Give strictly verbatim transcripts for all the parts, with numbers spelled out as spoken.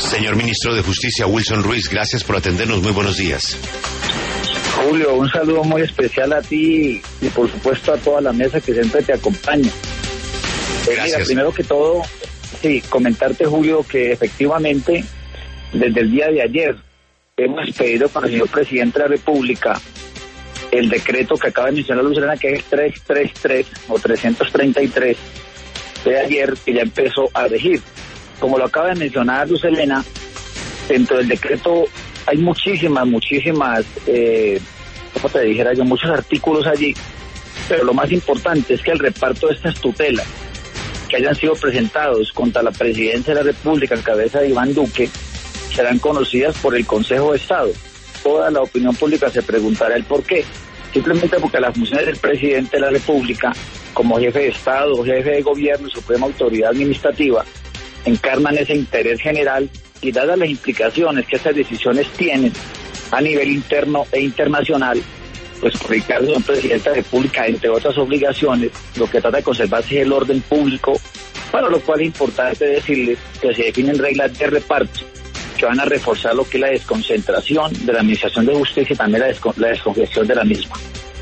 Señor Ministro de Justicia, Wilson Ruiz, gracias por atendernos. Muy buenos días. Julio, un saludo muy especial a ti y por supuesto a toda la mesa que siempre te acompaña. Gracias. Mira, primero que todo, sí, comentarte, Julio, que efectivamente desde el día de ayer hemos pedido para el señor presidente de la República el decreto que acaba de mencionar Lucelena, que es trescientos treinta y tres o trescientos treinta y tres de ayer, que ya empezó a regir. Como lo acaba de mencionar Lucelena, dentro del decreto hay muchísimas, muchísimas, eh, como te dijera yo, muchos artículos allí, pero lo más importante es que el reparto de estas tutelas que hayan sido presentados contra la presidencia de la República en cabeza de Iván Duque serán conocidas por el Consejo de Estado. Toda la opinión pública se preguntará el por qué. Simplemente porque las funciones del presidente de la República, como jefe de Estado, jefe de gobierno y suprema autoridad administrativa, encarnan ese interés general y dadas las implicaciones que estas decisiones tienen a nivel interno e internacional, pues Ricardo, el presidente de la República, entre otras obligaciones, lo que trata de conservarse es el orden público, para lo cual es importante decirles que se definen reglas de reparto que van a reforzar lo que es la desconcentración de la Administración de Justicia y también la, descon la descongestión de la misma.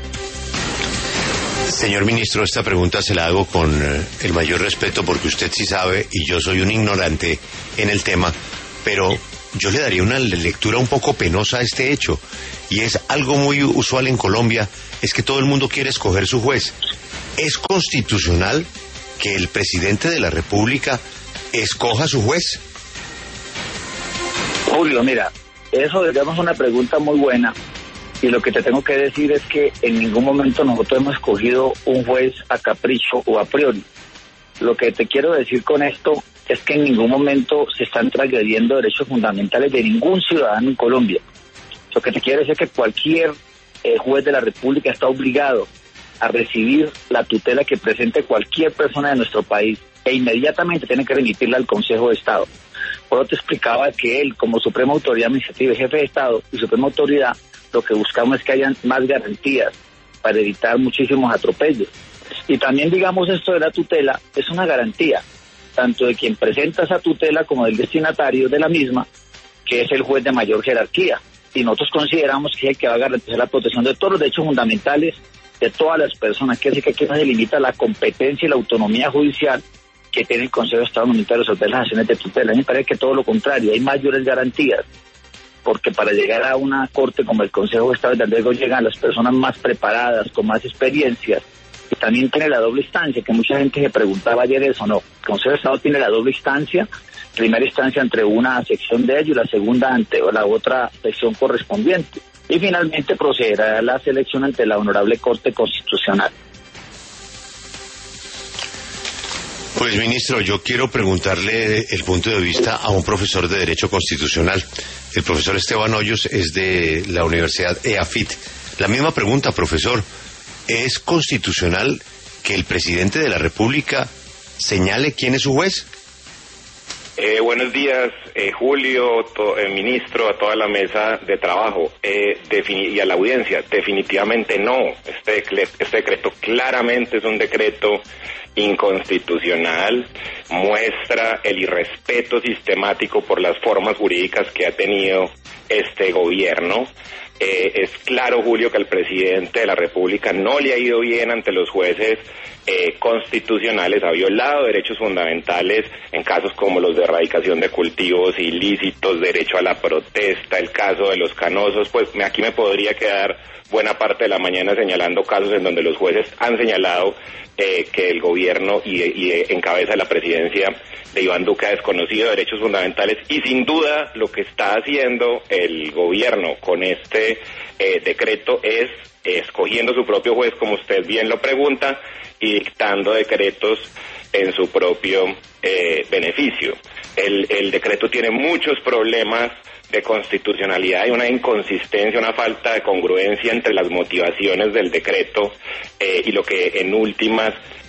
Señor Ministro, esta pregunta se la hago con eh, el mayor respeto porque usted sí sabe y yo soy un ignorante en el tema, pero yo le daría una lectura un poco penosa a este hecho, y es algo muy usual en Colombia, es que todo el mundo quiere escoger su juez. ¿Es constitucional que el presidente de la República escoja su juez? Julio, mira, eso digamos una pregunta muy buena, y lo que te tengo que decir es que en ningún momento nosotros hemos escogido un juez a capricho o a priori. Lo que te quiero decir con esto es que en ningún momento se están transgrediendo derechos fundamentales de ningún ciudadano en Colombia. Lo que te quiero decir es que cualquier eh, juez de la República está obligado a recibir la tutela que presente cualquier persona de nuestro país e inmediatamente tiene que remitirla al Consejo de Estado. Por eso te explicaba que él, como Suprema Autoridad Administrativa y Jefe de Estado y Suprema Autoridad, lo que buscamos es que hayan más garantías para evitar muchísimos atropellos. Y también, digamos, esto de la tutela es una garantía, tanto de quien presenta esa tutela como del destinatario de la misma, que es el juez de mayor jerarquía. Y nosotros consideramos que es el que va a garantizar la protección de todos los derechos fundamentales de todas las personas, que es que aquí no se limita la competencia y la autonomía judicial que tiene el Consejo de Estado al momento de resolver las acciones de tutela. A mí me parece que todo lo contrario, hay mayores garantías, porque para llegar a una corte como el Consejo de Estado, desde luego llegan las personas más preparadas, con más experiencias, y también tiene la doble instancia, que mucha gente se preguntaba ayer eso, no, el Consejo de Estado tiene la doble instancia, primera instancia entre una sección de ellos y la segunda ante la otra sección correspondiente, y finalmente procederá a la selección ante la Honorable Corte Constitucional. Pues, ministro, yo quiero preguntarle el punto de vista a un profesor de Derecho Constitucional. El profesor Esteban Hoyos es de la Universidad E A F I T. La misma pregunta, profesor. ¿Es constitucional que el presidente de la República señale quién es su juez? Eh, buenos días, eh, Julio, to, eh, ministro, a toda la mesa de trabajo eh, y a la audiencia. Definitivamente no. Este decreto, este decreto claramente es un decreto inconstitucional, muestra el irrespeto sistemático por las formas jurídicas que ha tenido este gobierno. Eh, es claro, Julio, que al presidente de la República no le ha ido bien ante los jueces eh, constitucionales, ha violado derechos fundamentales en casos como los de erradicación de cultivos ilícitos, derecho a la protesta, el caso de los canosos. Pues aquí me podría quedar buena parte de la mañana señalando casos en donde los jueces han señalado eh, que el gobierno y, y en cabeza de la presidencia de Iván Duque ha desconocido derechos fundamentales, y sin duda lo que está haciendo el gobierno con este eh, decreto es escogiendo su propio juez, como usted bien lo pregunta, y dictando decretos en su propio eh, beneficio. El, el decreto tiene muchos problemas de constitucionalidad y una inconsistencia, una falta de congruencia entre las motivaciones del decreto eh, y lo que en últimas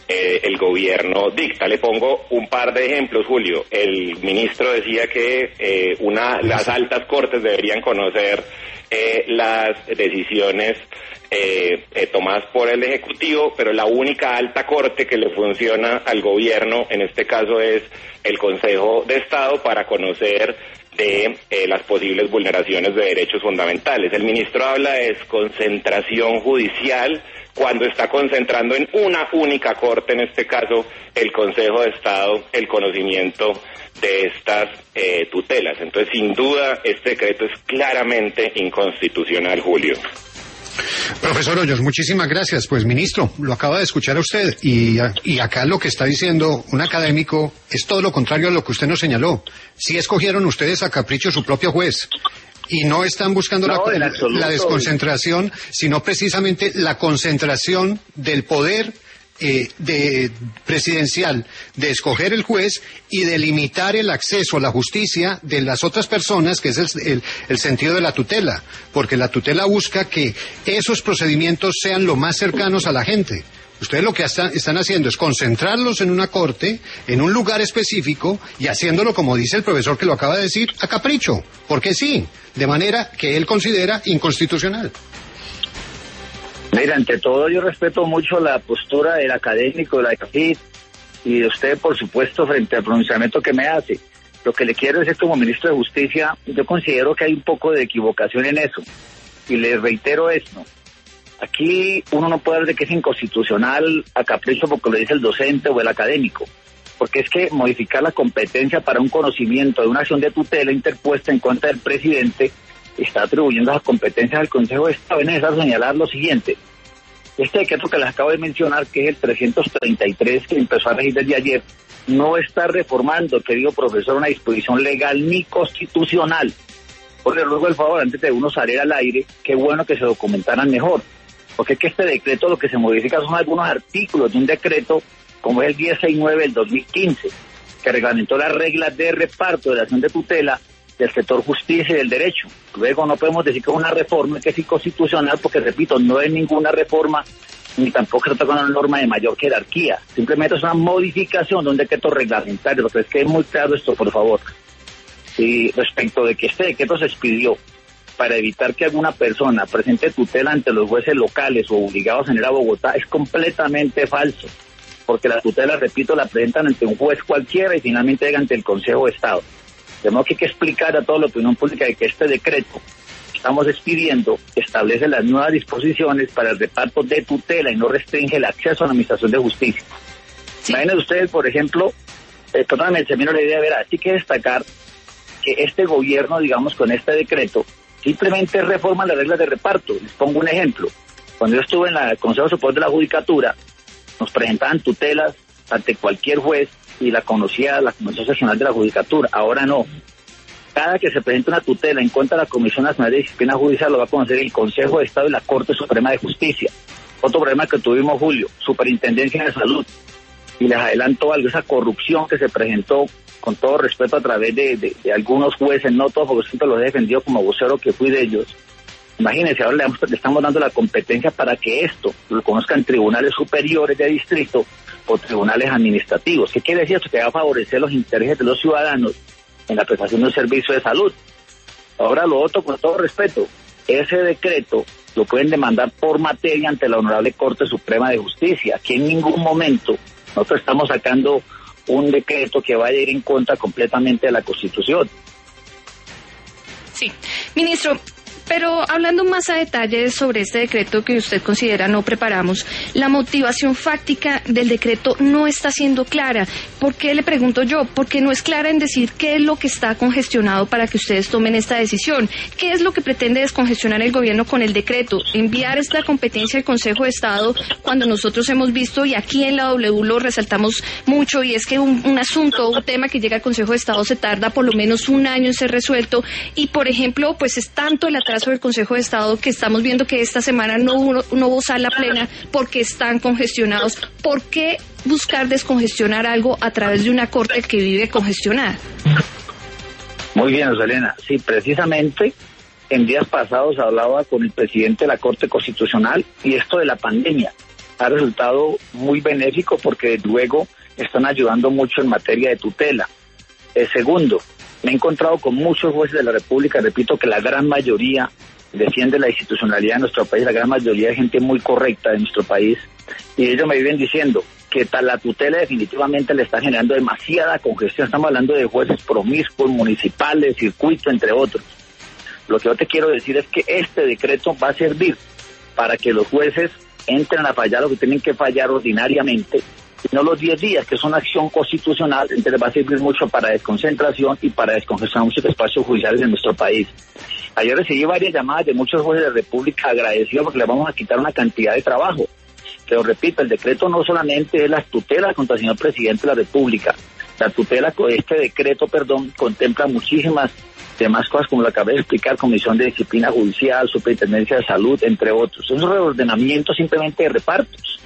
eh, el gobierno dicta. Le pongo un par de ejemplos, Julio. El ministro decía que eh, una las altas cortes deberían conocer eh, las decisiones eh, eh, tomadas por el Ejecutivo, pero la única alta corte que le funciona al gobierno, en este caso, es el Consejo de Estado para conocer de eh, las posibles vulneraciones de derechos fundamentales. El ministro habla de desconcentración judicial cuando está concentrando en una única corte, en este caso el Consejo de Estado, el conocimiento de estas eh, tutelas. Entonces, sin duda, este decreto es claramente inconstitucional, Julio. Profesor Hoyos, muchísimas gracias. Pues, ministro, lo acaba de escuchar a usted y, y acá lo que está diciendo un académico es todo lo contrario a lo que usted nos señaló. Sí escogieron ustedes a capricho su propio juez y no están buscando no, la, absoluto, la desconcentración, sino precisamente la concentración del poder eh, de presidencial, de escoger el juez y de limitar el acceso a la justicia de las otras personas, que es el, el, el sentido de la tutela, porque la tutela busca que esos procedimientos sean lo más cercanos a la gente. Ustedes lo que están, están haciendo es concentrarlos en una corte, en un lugar específico, y haciéndolo, como dice el profesor que lo acaba de decir, a capricho, porque sí, de manera que él considera inconstitucional. Mira, ante todo yo respeto mucho la postura del académico, de la C A F I T, y de usted, por supuesto, frente al pronunciamiento que me hace. Lo que le quiero decir como ministro de Justicia, yo considero que hay un poco de equivocación en eso, y le reitero esto. Aquí uno no puede hablar de que es inconstitucional a capricho porque lo dice el docente o el académico, porque es que modificar la competencia para un conocimiento de una acción de tutela interpuesta en contra del presidente está atribuyendo las competencias al Consejo de Estado. Es necesario señalar lo siguiente: este decreto que les acabo de mencionar, que es el trescientos treinta y tres, que empezó a regir desde ayer, no está reformando, querido profesor, una disposición legal ni constitucional. Porque luego, el favor, antes de uno salir al aire, qué bueno que se documentaran mejor. Porque es que este decreto lo que se modifica son algunos artículos de un decreto, como es el diez sesenta y nueve del dos mil quince, que reglamentó las reglas de reparto de la acción de tutela del sector justicia y del derecho. Luego no podemos decir que es una reforma que es inconstitucional, porque, repito, no es ninguna reforma, ni tampoco se trata de una norma de mayor jerarquía. Simplemente es una modificación de un decreto reglamentario. Lo que es que es muy claro esto, por favor. Y respecto de que este decreto se expidió para evitar que alguna persona presente tutela ante los jueces locales o obligados a venir a Bogotá, es completamente falso, porque la tutela, repito, la presentan ante un juez cualquiera y finalmente llega ante el Consejo de Estado. De modo que hay que explicar a toda la opinión pública de que este decreto que estamos expidiendo establece las nuevas disposiciones para el reparto de tutela y no restringe el acceso a la administración de justicia. Sí. Imaginen ustedes, por ejemplo, eh, perdóname, se me vino la idea, verá, hay que destacar que este gobierno, digamos, con este decreto, simplemente reforma las reglas de reparto. Les pongo un ejemplo. Cuando yo estuve en el Consejo Superior de la Judicatura, nos presentaban tutelas ante cualquier juez y la conocía la Comisión Seccional de la Judicatura. Ahora no. Cada que se presenta una tutela en contra de la Comisión Nacional de Disciplina Judicial lo va a conocer el Consejo de Estado y la Corte Suprema de Justicia. Otro problema que tuvimos, Julio, Superintendencia de Salud. Y les adelanto algo, esa corrupción que se presentó, con todo respeto, a través de, de, de algunos jueces, no todos, porque siempre los he defendido como vocero que fui de ellos. Imagínense, ahora le, damos, le estamos dando la competencia para que esto lo conozcan tribunales superiores de distrito o tribunales administrativos. ¿Qué quiere decir esto? Que va a favorecer los intereses de los ciudadanos en la prestación de un servicio de salud. Ahora, lo otro, con todo respeto, ese decreto lo pueden demandar por materia ante la Honorable Corte Suprema de Justicia. Aquí en ningún momento nosotros estamos sacando un decreto que vaya a ir en contra completamente de la Constitución. Sí, ministro, pero hablando más a detalle sobre este decreto que usted considera no preparamos, la motivación fáctica del decreto no está siendo clara. ¿Por qué, le pregunto yo? Porque no es clara en decir qué es lo que está congestionado para que ustedes tomen esta decisión. ¿Qué es lo que pretende descongestionar el gobierno con el decreto? Enviar esta competencia al Consejo de Estado, cuando nosotros hemos visto, y aquí en la W lo resaltamos mucho, y es que un, un asunto, un tema que llega al Consejo de Estado se tarda por lo menos un año en ser resuelto, y por ejemplo, pues es tanto el atraso del Consejo de Estado que estamos viendo que esta semana no hubo, no hubo sala plena porque están congestionados. ¿Por qué buscar descongestionar algo a través de una corte que vive congestionada? Muy bien, Rosalena. Sí, precisamente en días pasados hablaba con el presidente de la Corte Constitucional, y esto de la pandemia ha resultado muy benéfico porque luego están ayudando mucho en materia de tutela. Eh, segundo, me he encontrado con muchos jueces de la República, repito que la gran mayoría defiende la institucionalidad de nuestro país, la gran mayoría de gente muy correcta de nuestro país, y ellos me viven diciendo que tal la tutela definitivamente le está generando demasiada congestión. Estamos hablando de jueces promiscuos, municipales, circuito, entre otros. Lo que yo te quiero decir es que este decreto va a servir para que los jueces entren a fallar lo que tienen que fallar ordinariamente, y no los diez días, que es una acción constitucional. Entonces va a servir mucho para desconcentración y para descongestionar muchos espacios judiciales en nuestro país. Ayer recibí varias llamadas de muchos jueces de la República agradecidos porque les vamos a quitar una cantidad de trabajo. Pero repito, el decreto no solamente es la tutela contra el señor presidente de la República. La tutela, este decreto, perdón, contempla muchísimas demás cosas, como lo acabé de explicar: Comisión de Disciplina Judicial, Superintendencia de Salud, entre otros. Es un reordenamiento simplemente de repartos.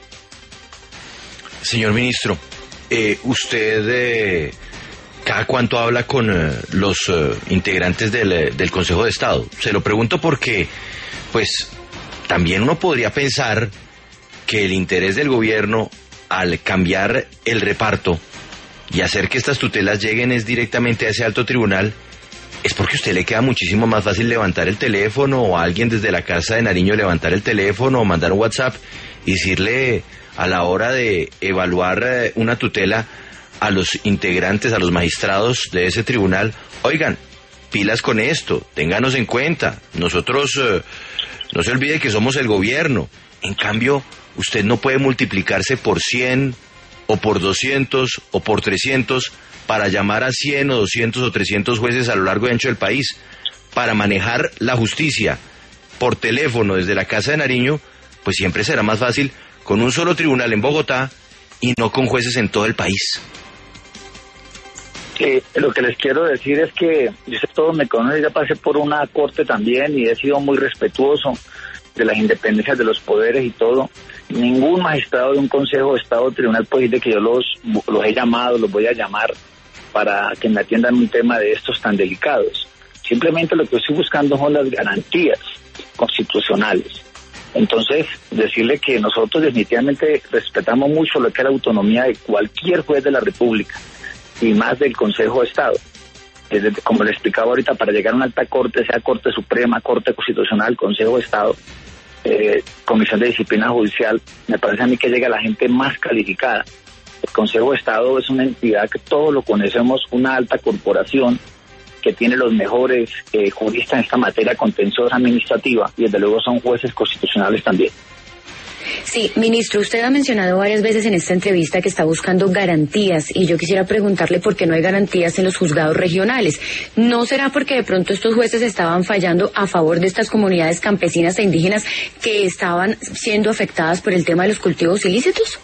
Señor ministro, eh, usted eh, cada cuánto habla con eh, los eh, integrantes del, eh, del Consejo de Estado. Se lo pregunto porque, pues, también uno podría pensar que el interés del gobierno al cambiar el reparto y hacer que estas tutelas lleguen es directamente a ese alto tribunal, es porque a usted le queda muchísimo más fácil levantar el teléfono, o a alguien desde la Casa de Nariño levantar el teléfono o mandar un WhatsApp y decirle a la hora de evaluar una tutela a los integrantes, a los magistrados de ese tribunal: oigan, pilas con esto, ténganos en cuenta, nosotros, eh, no se olvide que somos el gobierno. En cambio, usted no puede multiplicarse por cien o por doscientos o por trescientos para llamar a cien o doscientos o trescientos jueces a lo largo y ancho del país. Para manejar la justicia por teléfono desde la Casa de Nariño, pues siempre será más fácil con un solo tribunal en Bogotá y no con jueces en todo el país. Eh, lo que les quiero decir es que yo sé, todos me conocen, ya pasé por una corte también y he sido muy respetuoso de las independencias de los poderes y todo. Ningún magistrado de un Consejo de Estado o tribunal puede decir que yo los, los he llamado, los voy a llamar para que me atiendan un tema de estos tan delicados. Simplemente lo que estoy buscando son las garantías constitucionales. Entonces, decirle que nosotros definitivamente respetamos mucho lo que es la autonomía de cualquier juez de la República, y más del Consejo de Estado. Desde, como le explicaba ahorita, para llegar a una alta corte, sea Corte Suprema, Corte Constitucional, Consejo de Estado, eh, Comisión de Disciplina Judicial, me parece a mí que llega la gente más calificada. El Consejo de Estado es una entidad que todos lo conocemos, una alta corporación que tiene los mejores eh, juristas en esta materia contenciosa administrativa, y desde luego son jueces constitucionales también. Sí, ministro, usted ha mencionado varias veces en esta entrevista que está buscando garantías, y yo quisiera preguntarle por qué no hay garantías en los juzgados regionales. ¿No será porque de pronto estos jueces estaban fallando a favor de estas comunidades campesinas e indígenas que estaban siendo afectadas por el tema de los cultivos ilícitos?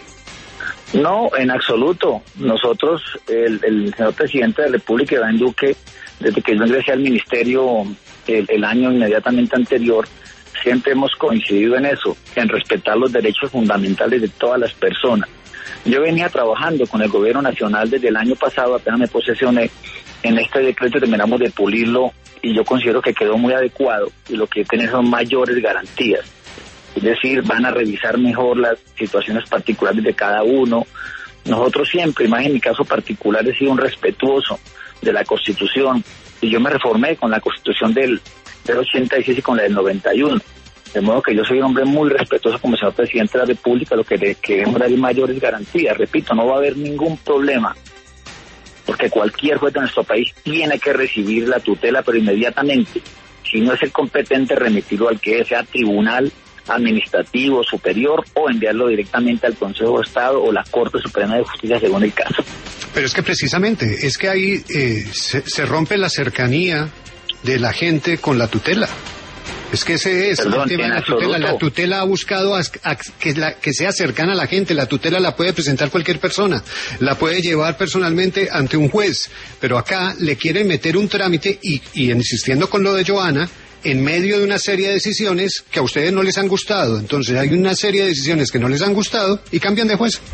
No, en absoluto. Nosotros, el, el señor presidente de la República, Iván Duque, desde que yo ingresé al ministerio el, el año inmediatamente anterior, siempre hemos coincidido en eso, en respetar los derechos fundamentales de todas las personas. Yo venía trabajando con el gobierno nacional desde el año pasado, apenas me posesioné, en este decreto terminamos de pulirlo y yo considero que quedó muy adecuado, y lo que tiene son mayores garantías. Es decir, van a revisar mejor las situaciones particulares de cada uno. Nosotros siempre, más en mi caso particular, he sido un respetuoso de la Constitución, y yo me reformé con la Constitución del, del ochenta y seis y con la del noventa y uno. De modo que yo soy un hombre muy respetuoso como señor presidente de la República. Lo que le queremos dar mayores garantías. Repito, no va a haber ningún problema, porque cualquier juez de nuestro país tiene que recibir la tutela, pero inmediatamente. Si no es el competente, remitirlo al que sea tribunal administrativo superior, o enviarlo directamente al Consejo de Estado o la Corte Suprema de Justicia según el caso. Pero es que precisamente es que ahí eh, se, se rompe la cercanía de la gente con la tutela. Es que ese es Perdón, el tema de la tutela. absoluto. La tutela ha buscado a, a, que, la, que sea cercana a la gente. La tutela la puede presentar cualquier persona, la puede llevar personalmente ante un juez, pero acá le quieren meter un trámite y, y insistiendo con lo de Joana, en medio de una serie de decisiones que a ustedes no les han gustado. Entonces hay una serie de decisiones que no les han gustado y cambian de juez.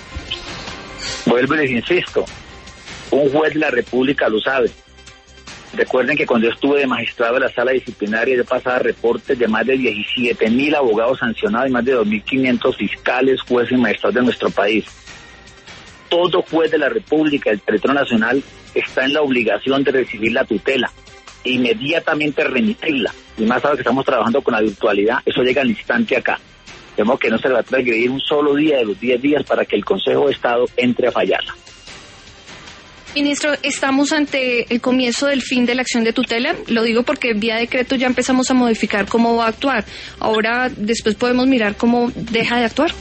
Vuelvo y les insisto, un juez de la República lo sabe. Recuerden que cuando yo estuve de magistrado de la sala disciplinaria, yo pasaba reportes de más de diecisiete mil abogados sancionados y más de dos mil quinientos fiscales, jueces y magistrados de nuestro país. Todo juez de la República, del territorio nacional, está en la obligación de recibir la tutela, inmediatamente remitirla. Y más ahora que estamos trabajando con la virtualidad, eso llega al instante acá. De modo que no se le va a transgredir un solo día de los diez días para que el Consejo de Estado entre a fallarla. Ministro, ¿estamos ante el comienzo del fin de la acción de tutela? Lo digo porque vía decreto ya empezamos a modificar cómo va a actuar. Ahora, después podemos mirar cómo deja de actuar.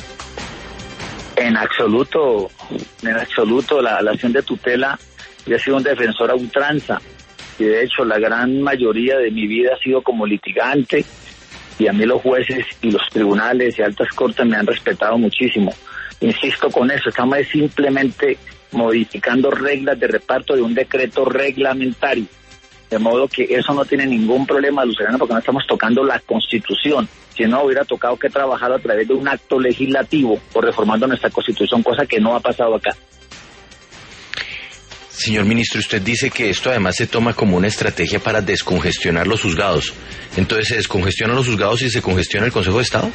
En absoluto, en absoluto, la, la acción de tutela, yo he sido un defensor a ultranza. Y de hecho, la gran mayoría de mi vida ha sido como litigante. Y a mí los jueces y los tribunales y altas cortes me han respetado muchísimo. Insisto con eso, estamos simplemente modificando reglas de reparto de un decreto reglamentario, de modo que eso no tiene ningún problema, Luciano, porque no estamos tocando la Constitución, si no hubiera tocado que trabajar a través de un acto legislativo o reformando nuestra Constitución, cosa que no ha pasado acá. Señor ministro, usted dice que esto además se toma como una estrategia para descongestionar los juzgados. Entonces, ¿se descongestionan los juzgados y se congestiona el Consejo de Estado?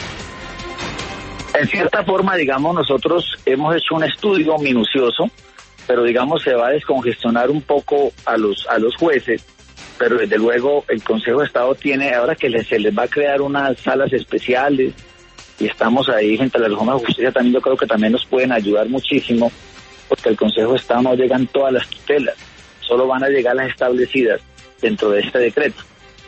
En cierta forma, digamos, nosotros hemos hecho un estudio minucioso, pero digamos se va a descongestionar un poco a los a los jueces, pero desde luego el Consejo de Estado tiene, ahora que les, se les va a crear unas salas especiales, y estamos ahí frente a la reforma de justicia, también yo creo que también nos pueden ayudar muchísimo, porque el Consejo de Estado no llegan todas las tutelas, solo van a llegar las establecidas dentro de este decreto.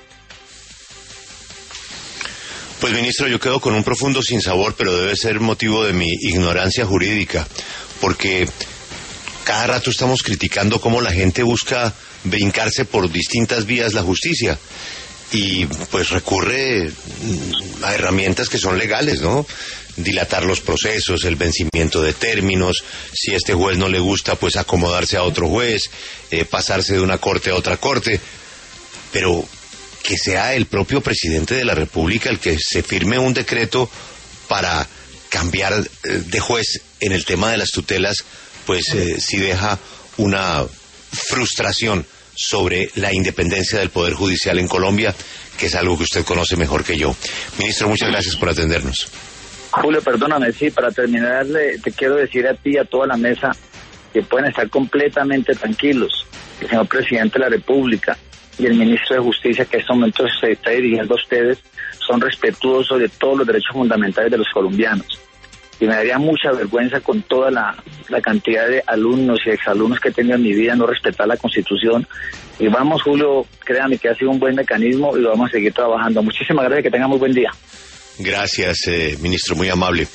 Pues, ministro, yo quedo con un profundo sinsabor, pero debe ser motivo de mi ignorancia jurídica, porque cada rato estamos criticando cómo la gente busca brincarse por distintas vías la justicia y pues recurre a herramientas que son legales, ¿no? Dilatar los procesos, el vencimiento de términos, si a este juez no le gusta, pues acomodarse a otro juez, eh, pasarse de una corte a otra corte, pero que sea el propio presidente de la República el que se firme un decreto para cambiar de juez en el tema de las tutelas, pues eh, sí deja una frustración sobre la independencia del Poder Judicial en Colombia, que es algo que usted conoce mejor que yo. Ministro, muchas gracias por atendernos. Julio, perdóname, sí, para terminar, te quiero decir a ti y a toda la mesa que pueden estar completamente tranquilos. El señor presidente de la República y el ministro de Justicia, que en este momento se está dirigiendo a ustedes, son respetuosos de todos los derechos fundamentales de los colombianos. Y me daría mucha vergüenza con toda la, la cantidad de alumnos y exalumnos que he tenido en mi vida no respetar la Constitución. Y vamos, Julio, créame que ha sido un buen mecanismo y vamos a seguir trabajando. Muchísimas gracias, que tengan muy buen día. Gracias, eh, ministro, muy amable.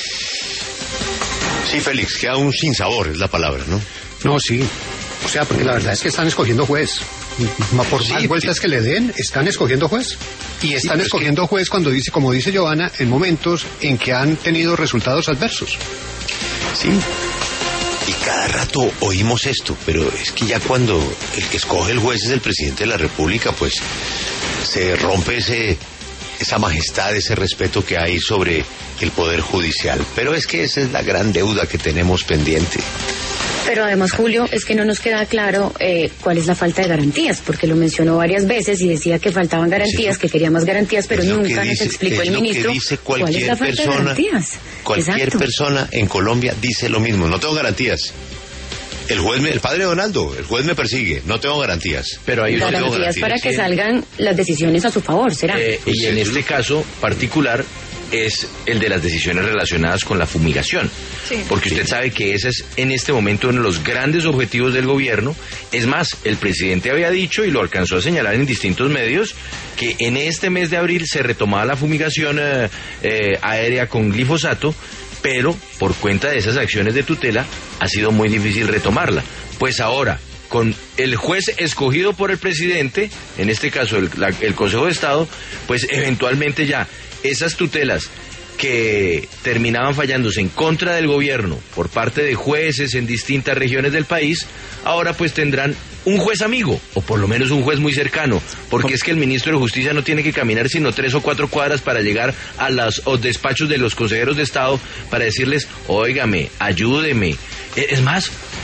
Sí, Félix, queda un sinsabor, es la palabra, ¿no? No, sí. O sea, porque la verdad es que están escogiendo juez. Por sí, más vueltas que le den, están escogiendo juez. Y están sí, escogiendo que... juez cuando dice, como dice Giovanna, en momentos en que han tenido resultados adversos. Sí. Y cada rato oímos esto, pero es que ya cuando el que escoge el juez es el presidente de la República, pues se rompe ese esa majestad, ese respeto que hay sobre el Poder Judicial. Pero es que esa es la gran deuda que tenemos pendiente. Pero además, Julio, es que no nos queda claro eh, cuál es la falta de garantías, porque lo mencionó varias veces y decía que faltaban garantías, que quería más garantías, pero nunca nos explicó el ministro cuál es la falta de garantías. Cualquier Exacto. persona en Colombia dice lo mismo, no tengo garantías. El juez, me, el padre Donaldo, el juez me persigue, no tengo garantías. Pero hay garantías, no garantías para que salgan las decisiones a su favor, ¿será? Eh, pues y en este caso particular es el de las decisiones relacionadas con la fumigación. Sí. Porque usted sí. sabe que ese es en este momento uno de los grandes objetivos del gobierno. Es más, el presidente había dicho, y lo alcanzó a señalar en distintos medios, que en este mes de abril se retomaba la fumigación eh, eh, aérea con glifosato, pero por cuenta de esas acciones de tutela ha sido muy difícil retomarla. Pues ahora, con el juez escogido por el presidente, en este caso el, la, el Consejo de Estado, pues eventualmente ya esas tutelas que terminaban fallándose en contra del gobierno por parte de jueces en distintas regiones del país, ahora pues tendrán un juez amigo, o por lo menos un juez muy cercano, porque es que el ministro de Justicia no tiene que caminar sino tres o cuatro cuadras para llegar a los despachos de los consejeros de Estado para decirles, óigame, ayúdeme. Es más,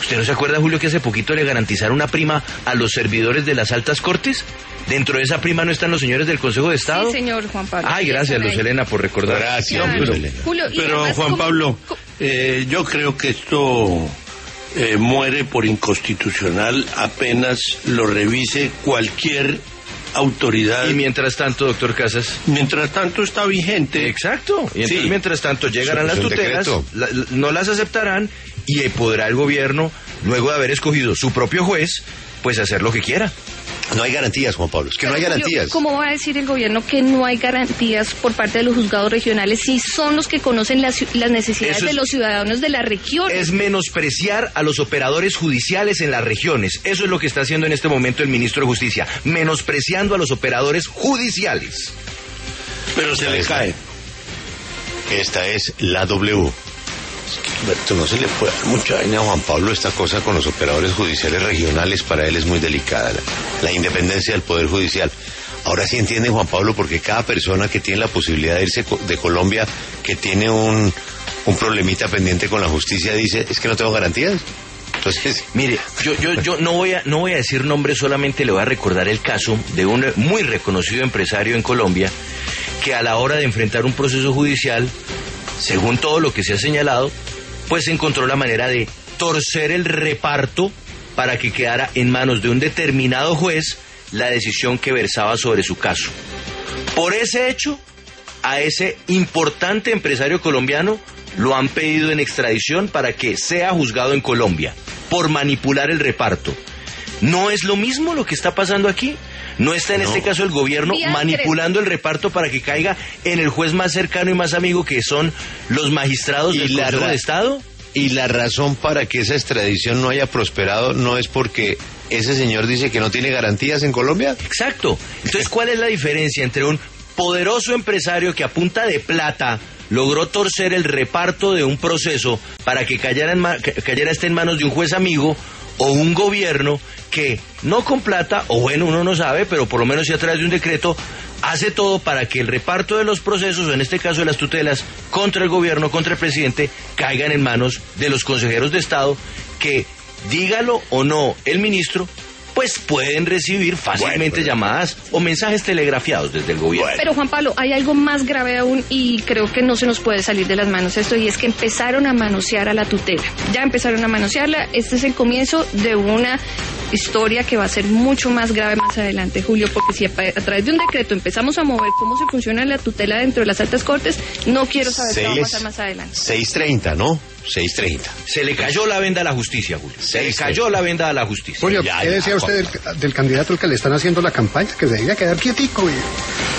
¿Usted no se acuerda, Julio, que hace poquito le garantizaron una prima a los servidores de las altas cortes? ¿Dentro de esa prima no están los señores del Consejo de Estado? Sí, señor Juan Pablo. Ay, gracias, Luz Helena, por recordar. Gracias, Claro. Luz Helena. Julio, y Pero además, Juan ¿cómo- Pablo, cómo- eh, yo creo que esto eh, muere por inconstitucional apenas lo revise cualquier autoridad. Y mientras tanto, doctor Casas. Mientras tanto está vigente. Exacto. Y entonces, Sí. mientras tanto, llegarán Es las un tutelas, decreto. la- la- no las aceptarán y podrá el gobierno, luego de haber escogido su propio juez, pues hacer lo que quiera. No hay garantías, Juan Pablo, es que no hay Pero, Julio, garantías. ¿cómo va a decir el gobierno que no hay garantías por parte de los juzgados regionales si son los que conocen las, las necesidades Eso es- de los ciudadanos de la región? Es menospreciar a los operadores judiciales en las regiones. Eso es lo que está haciendo en este momento el ministro de Justicia, menospreciando a los operadores judiciales. Pero se le cae. Esta es la W. Es que, Alberto, no se le puede dar mucha vaina a Juan Pablo esta cosa con los operadores judiciales regionales, para él es muy delicada, la, la independencia del Poder Judicial. Ahora sí entiende, Juan Pablo, porque cada persona que tiene la posibilidad de irse co- de Colombia, que tiene un, un problemita pendiente con la justicia, dice, es que no tengo garantías. Entonces, Mire, yo, yo, yo no voy a, no voy a decir nombres, solamente le voy a recordar el caso de un muy reconocido empresario en Colombia que a la hora de enfrentar un proceso judicial, según todo lo que se ha señalado, pues encontró la manera de torcer el reparto para que quedara en manos de un determinado juez la decisión que versaba sobre su caso. Por ese hecho, a ese importante empresario colombiano lo han pedido en extradición para que sea juzgado en Colombia por manipular el reparto. ¿No es lo mismo lo que está pasando aquí? ¿No está en No. este caso el gobierno Díaz, manipulando el reparto para que caiga en el juez más cercano y más amigo, que son los magistrados Y del la Consejo ra- de Estado? y la razón para que esa extradición no haya prosperado no es porque ese señor dice que no tiene garantías en Colombia. Exacto. Entonces, ¿cuál es la diferencia entre un poderoso empresario que a punta de plata logró torcer el reparto de un proceso para que cayera, en ma- ca- cayera este en manos de un juez amigo, o un gobierno que no con plata, o bueno, uno no sabe, pero por lo menos si a través de un decreto hace todo para que el reparto de los procesos, o en este caso de las tutelas, contra el gobierno, contra el presidente, caigan en manos de los consejeros de Estado que, dígalo o no el ministro, pues pueden recibir fácilmente Bueno, pero- llamadas o mensajes telegrafiados desde el gobierno. Pero Juan Pablo, hay algo más grave aún y creo que no se nos puede salir de las manos esto, y es que empezaron a manosear a la tutela. Ya empezaron a manosearla. Este es el comienzo de una historia que va a ser mucho más grave más adelante, Julio, porque si a, a través de un decreto empezamos a mover cómo se funciona la tutela dentro de las altas cortes, no quiero saber qué va a Seis- pasar más adelante. seis treinta, ¿no? seis treinta. Se le cayó la venda a la justicia, Julio. Se le Sí, sí. cayó la venda a la justicia. Julio, Ya, ¿qué ya, decía usted Juan. del, del candidato al que le están haciendo la campaña? Que se debería quedar quietico. Y...